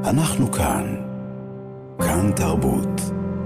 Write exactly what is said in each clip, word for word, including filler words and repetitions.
אנחנו כאן. כאן תרבות.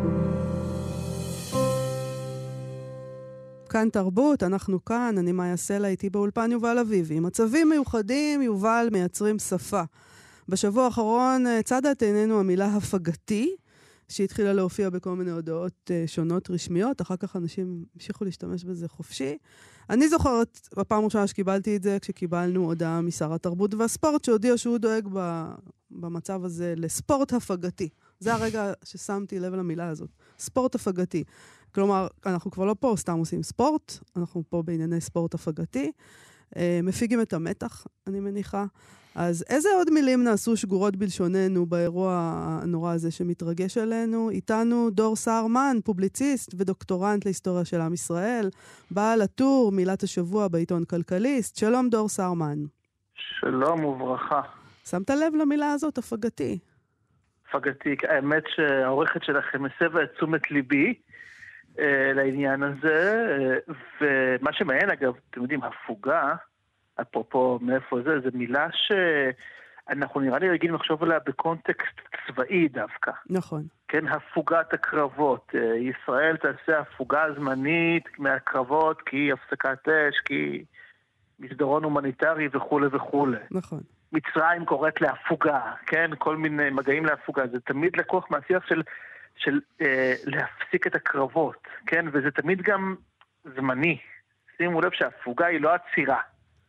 כאן תרבות, אנחנו כאן, אני מאיה סלע, איתי באולפן יובל אביבי. מצבים מיוחדים, יובל, מייצרים שפה. בשבוע האחרון צדה את עינינו המילה הפגתי, שהתחילה להופיע בכל מיני הודעות שונות רשמיות, אחר כך אנשים המשיכו להשתמש בזה חופשי. אני זוכרת, בפעם ראשונה שקיבלתי את זה, כשקיבלנו הודעה משר התרבות והספורט, שהודיע שהוא דואג במצב הזה לספורט הפגתי. זה הרגע ששמתי לב למילה הזאת, ספורט הפגתי. כלומר, אנחנו כבר לא פה סתם עושים ספורט, אנחנו פה בענייני ספורט הפגתי, מפיגים את המתח, אני מניחה. אז איזה עוד מילים נעשו שגורות בלשוננו באירוע הנורא הזה שמתרגש עלינו? איתנו דור סהרמן, פובליציסט ודוקטורנט להיסטוריה של עם ישראל, בעל הטור מילת השבוע בעיתון כלכליסט. שלום דור סהרמן. שלום וברכה. שמת לב למילה הזאת, הפגתי? הפגתי, האמת שהעורכת שלכם מסבה את תשומת ליבי אה, לעניין הזה, אה, ומה שמעניין אגב, אתם יודעים, הפוגה, אפרופו מאיפה זה, זו מילה שאנחנו נראה לי רגילים לחשוב עליה בקונטקסט צבאי דווקא. נכון. כן, הפוגת הקרבות. ישראל תעשה הפוגה זמנית מהקרבות, כי הפסקת אש, כי מסדרון הומניטרי וכו' וכו'. נכון. מצרים קוראת להפוגה, כן? כל מיני מגעים להפוגה. זה תמיד לקוח מהשיח של, של אה, להפסיק את הקרבות, כן? וזה תמיד גם זמני. שימו לב שהפוגה היא לא עצירה.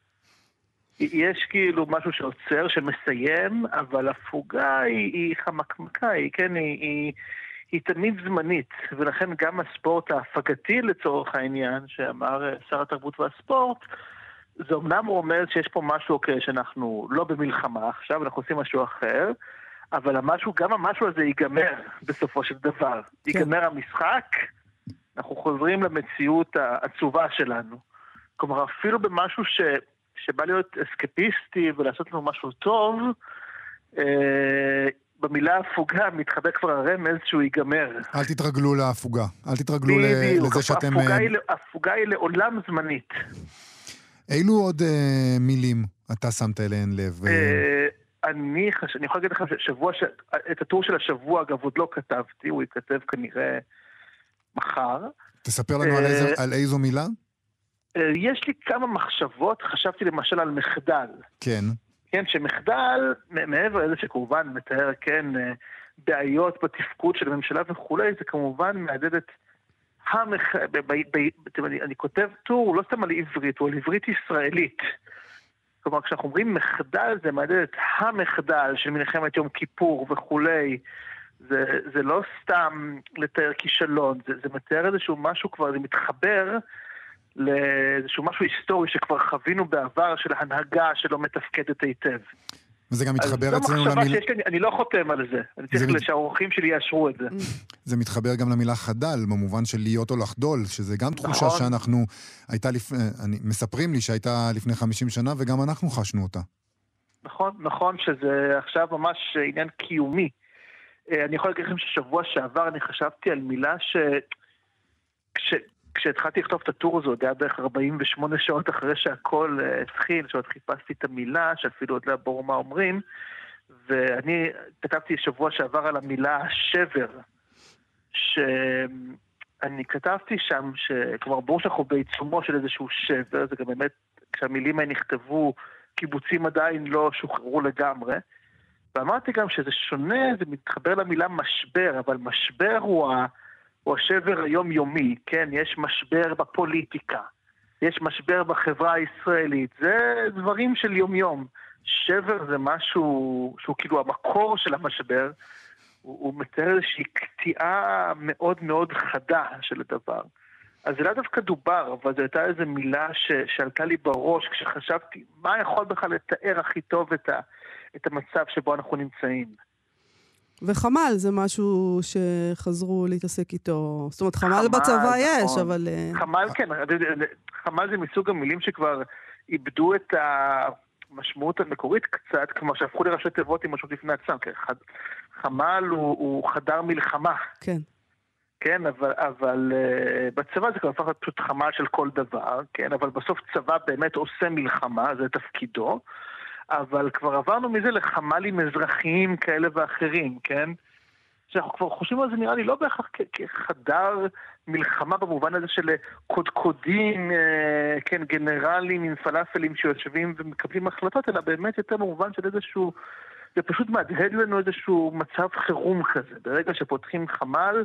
יש כאילו משהו שעוצר, שמסיים, אבל הפוגה היא, היא חמקמקה, היא, כן, היא, היא, היא תמיד זמנית, ולכן גם הספורט ההפגתי לצורך העניין, שאמר שר התרבות והספורט, זה אמנם רומז שיש פה משהו, אוקיי, שאנחנו לא במלחמה עכשיו, אנחנו עושים משהו אחר, אבל המשהו, גם המשהו הזה ייגמר בסופו של דבר. כן. ייגמר המשחק, אנחנו חוזרים למציאות העצובה שלנו. כלומר, אפילו במשהו ש... שבא להיות אסקפיסטי ולעשות לנו משהו טוב, אה, במילה הפוגה מתחבא כבר הרמז שהוא ייגמר. אל תתרגלו להפוגה. אל תתרגלו בדיוק, לזה שאתם... הפוגה היא, הפוגה היא לעולם זמנית. אילו עוד אה, מילים אתה שמת אליהן לב? אה, אני, חש... אני יכול להגיד לך ששבוע ש... את הטור של השבוע, אגב, עוד לא כתבתי, הוא ייכתב כנראה מחר. תספר לנו אה... על, איזו, על איזו מילה? יש לי כמה מחשבות, חשבתי למשל על מחדל. כן. כן, שמחדל, מעבר לזה שכמובן מתאר, כן, בעיות בתפקוד של הממשלה וכולי, זה כמובן מעדד את המח... ב... ב... ב... אני, אני כותב טור, לא סתם על עברית, הוא על עברית ישראלית. כלומר, כשאנחנו אומרים מחדל, זה מעדד את המחדל של מלחמת יום כיפור וכולי. זה, זה לא סתם לתאר כישלון, זה, זה מתאר איזשהו משהו כבר, זה מתחבר לאיזשהו משהו היסטורי שכבר חווינו בעבר של הנהגה שלא מתפקדת היטב. וזה גם מתחבר אצלנו למילה... לי, אני לא חותם על זה. אני צריך מת... שהאורחים שלי יאשרו את זה. זה מתחבר גם למילה חדל, במובן של להיות או לחדול, שזה גם תחושה נכון. שאנחנו... הייתה לפ... אני... מספרים לי שהייתה לפני חמישים שנה, וגם אנחנו חשנו אותה. נכון, נכון, שזה עכשיו ממש עניין קיומי. אני יכול להגיד לכם ששבוע שעבר אני חשבתי על מילה ש... כש... כשהתחלתי לכתוב את הטור הזה, זה היה בערך ארבעים ושמונה שעות אחרי שהכל התחיל, שעוד חיפשתי את המילה, שאפילו עוד לא ברור מה אומרים, ואני כתבתי שבוע שעבר על המילה שבר, שאני כתבתי שם, שכבר ברור שאנחנו בעיצומו של איזשהו שבר, זה גם באמת, כשהמילים האלה נכתבו, קיבוצים עדיין לא שוחררו לגמרי, ואמרתי גם שזה שונה, זה מתחבר למילה משבר, אבל משבר הוא ה... הוא השבר היומיומי, כן? יש משבר בפוליטיקה, יש משבר בחברה הישראלית, זה דברים של יום-יום. שבר זה משהו שהוא כאילו המקור של המשבר, הוא, הוא מתאר איזושהי קטיעה מאוד מאוד חדה של הדבר. אז זה לא דווקא דובר, אבל זו הייתה איזו מילה ש, שעלתה לי בראש כשחשבתי, מה יכול בכלל לתאר הכי טוב את, ה, את המצב שבו אנחנו נמצאים? וחמל זה משהו שחזרו להתעסק איתו. זאת אומרת, חמל, חמל בצבא יש, נכון. אבל... חמל כן, חמל זה מסוג המילים שכבר איבדו את המשמעות המקורית קצת, כמו שהפכו לראשי תיבות עם משהו לפני עצמם. חמל הוא, הוא חדר מלחמה. כן. כן, אבל, אבל uh, בצבא זה כבר הפך פשוט חמל של כל דבר, כן, אבל בסוף צבא באמת עושה מלחמה, זה תפקידו. אבל כבר עברנו מזה לחמלים אזרחיים כאלה ואחרים, כן? שאנחנו כבר חושבים על זה נראה לי לא בהכרח כחדר מלחמה במובן הזה של קודקודים, כן, גנרלים עם פלאפלים שיושבים ומקבלים החלטות, אלא באמת יותר במובן של איזשהו, זה פשוט מהדהד לנו איזשהו מצב חירום כזה. ברגע שפותחים חמל,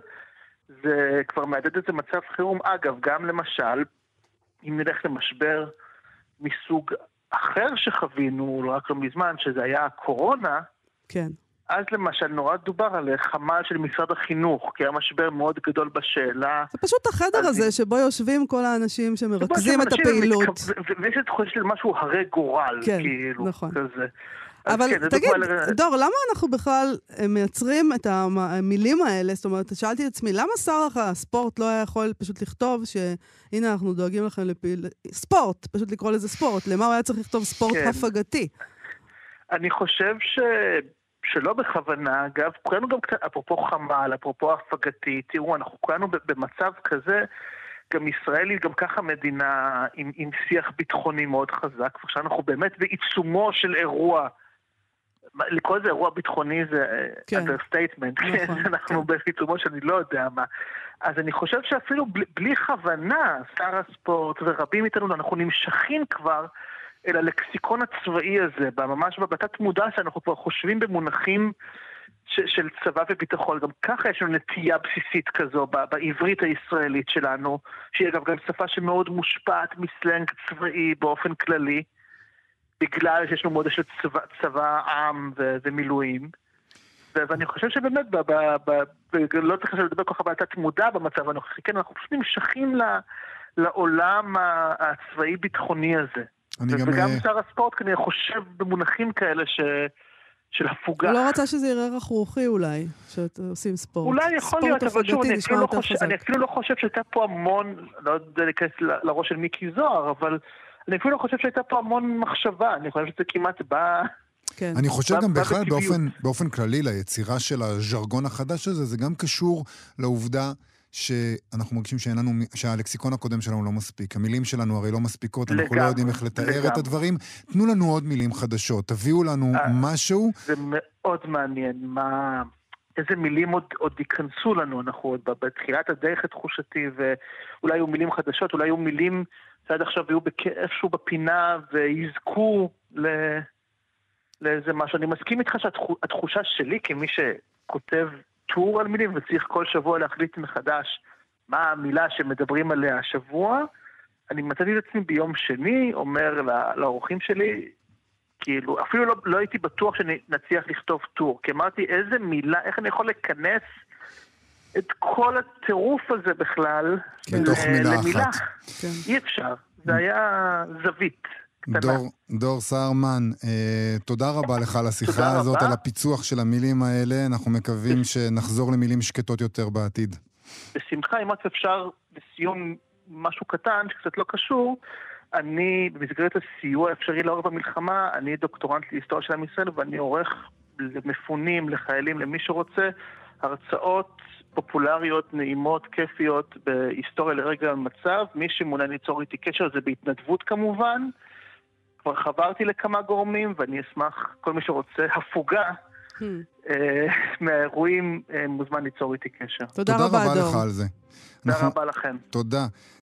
זה כבר מהדהד איזה מצב חירום. אגב, גם למשל, אם נלך למשבר מסוג אחר שחווינו, לא רק לא מזמן, שזה היה הקורונה, כן. אז למשל נורא דובר על חמ"ל של משרד החינוך, כי היה משבר מאוד גדול בשאלה. זה פשוט החדר הזה שבו יושבים כל האנשים שמרכזים את הפעילות. ויש את חושב של משהו הרי גורל, כאילו, כזה. אבל תגיד, דור, למה אנחנו בכלל מייצרים את המילים האלה? זאת אומרת, שאלתי את עצמי, למה שר הספורט לא היה יכול פשוט לכתוב שהנה אנחנו דואגים לכם לפעיל... ספורט, פשוט לקרוא לזה ספורט. למה הוא היה צריך לכתוב ספורט הפגתי? אני חושב ש... שלא בכוונה, אגב, כולנו גם קצת, אפרופו חמ"ל, אפרופו הפגתי, תראו, אנחנו כולנו במצב כזה, גם ישראל היא גם ככה מדינה עם, עם שיח ביטחוני מאוד חזק, ועכשיו אנחנו באמת בעיצומו של אירוע, לקרוא לזה אירוע ביטחוני זה כן. understatement, נכון, כן, אנחנו כן. בעיצומו שאני לא יודע מה. אז אני חושב שאפילו בלי, בלי כוונה, שר הספורט ורבים איתנו, אנחנו נמשכים כבר, אל הלקסיקון הצבאי הזה, ממש בתת מודע שאנחנו כבר חושבים במונחים ש- של צבא וביטחון. גם ככה יש לנו נטייה בסיסית כזו ב- בעברית הישראלית שלנו, שהיא אגב גם שפה שמאוד מושפעת מסלנג צבאי באופן כללי, בגלל שיש לנו מודע של צבא, צבא עם ו- ומילואים. ו- ואני חושב שבאמת, ב- ב- ב- ב- לא צריך לדבר כל כך בתת מודע במצב הנוכחי, כן, אנחנו פשוט נמשכים ל- לעולם הצבאי-ביטחוני הזה. וגם שר הספורט כנראה חושב במונחים כאלה ש... של הפוגה. הוא לא רצה שזה יראה רכרוכי אולי, שעושים ספורט. אולי יכול להיות, אבל שוב, אני אפילו, לא חושב, אני אפילו לא חושב שהייתה פה המון, לא יודע להיכנס לראש של מיקי זוהר, אבל אני אפילו לא חושב שהייתה פה המון מחשבה, אני חושב שזה כמעט בא... כן. אני חושב בא, גם בא בכלל באופן, באופן כללי ליצירה של הז'רגון החדש הזה, זה גם קשור לעובדה שאנחנו מרגישים שאיננו, שהלקסיקון הקודם שלנו לא מספיק. המילים שלנו הרי לא מספיקות, אנחנו לא יודעים איך לתאר את הדברים. תנו לנו עוד מילים חדשות, תביאו לנו משהו. זה מאוד מעניין, מה... איזה מילים עוד, עוד ייכנסו לנו, אנחנו עוד בתחילת הדרך את תחושתי, ואולי יהיו מילים חדשות, אולי יהיו מילים שעד עכשיו יהיו איפשהו בפינה, ויזכו ל... לאיזה משהו. אני מסכים איתך שהתחושה שלי כמי שכותב טור על מילים, וצריך כל שבוע להחליט מחדש מה המילה שמדברים עליה השבוע. אני מצאתי את עצמי ביום שני, אומר לאורחים שלי, כאילו, אפילו לא, לא הייתי בטוח שנצליח לכתוב טור, כי אמרתי איזה מילה, איך אני יכול לכנס את כל הטירוף הזה בכלל בתוך מילה אחת. כן. אי אפשר, זה היה זווית. דור, דור סהרמן, אה, תודה רבה לך על השיחה הזאת, על הפיצוח של המילים האלה. אנחנו מקווים שנחזור למילים שקטות יותר בעתיד. בשמחה, אם רק אפשר לסיום משהו קטן שקצת לא קשור, אני במסגרת הסיוע האפשרי לאור במלחמה, אני דוקטורנט להיסטוריה של עם ישראל, ואני עורך למפונים, לחיילים, למי שרוצה, הרצאות פופולריות, נעימות, כיפיות, בהיסטוריה לרגע המצב. מי שמעוניין ליצור איתי קשר, זה בהתנדבות כמובן. כבר חברתי לכמה גורמים, ואני אשמח, כל מי שרוצה הפוגה מהאירועים מוזמן ליצור איתי קשר. תודה רבה, דור. תודה רבה לך על זה. תודה רבה לכם. תודה.